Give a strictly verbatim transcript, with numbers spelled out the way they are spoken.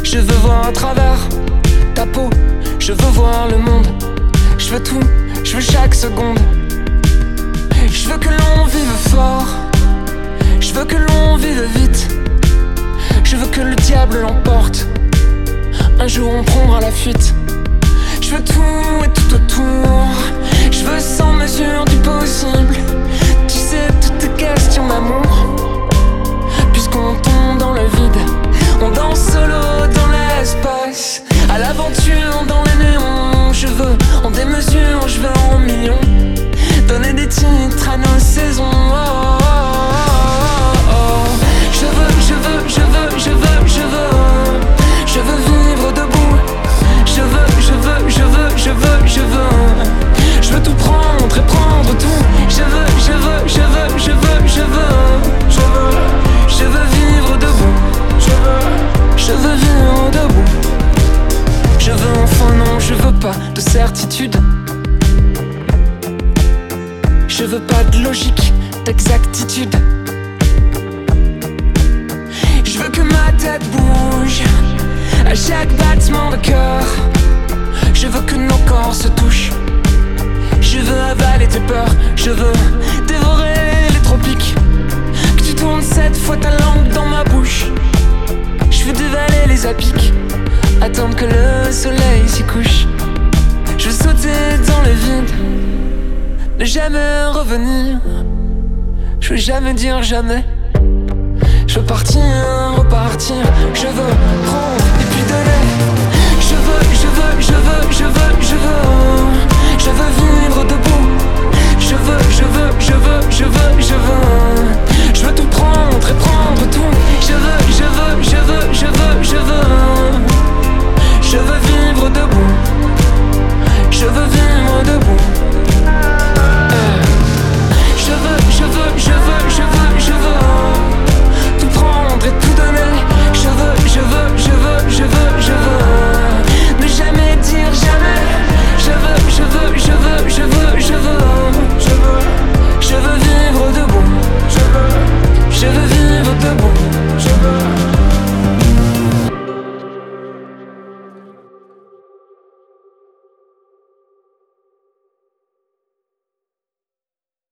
Je veux voir à travers ta peau, je veux voir le monde. Je veux tout, je veux chaque seconde. Je veux que l'on vive fort, je veux que l'on vive vite. Je veux que le diable l'emporte, un jour on prendra la fuite. Je veux tout et tout autour, je veux sans mesure du possible. Tu sais, toutes tes questions d'amour, puisqu'on tombe dans le vide. On danse solo dans l'espace, à l'aventure dans les néons. Je veux en démesure, je veux en millions, donner des titres à nos saisons. Oh, oh, oh, oh. Je veux, je veux, je veux, je veux, je veux, je veux vivre debout. Je veux, je veux, je veux, je veux, je veux, je veux tout prendre et prendre tout. Je veux, je veux, je veux, je veux, je veux, je veux, je veux vivre debout. Je veux, je veux vivre debout. Je veux enfin non, je veux pas de certitude. Je veux pas de logique, d'exactitude. Je veux que ma tête bouge à chaque battement de cœur. Je veux que nos corps se touchent. Je veux avaler tes peurs. Je veux dévorer les tropiques. Que tu tournes cette fois ta langue dans ma bouche. Je veux dévaler les apics, attendre que le soleil s'y couche. Je veux sauter dans le vide, ne jamais revenir. Je veux jamais dire jamais. Je veux partir, repartir. Je veux prendre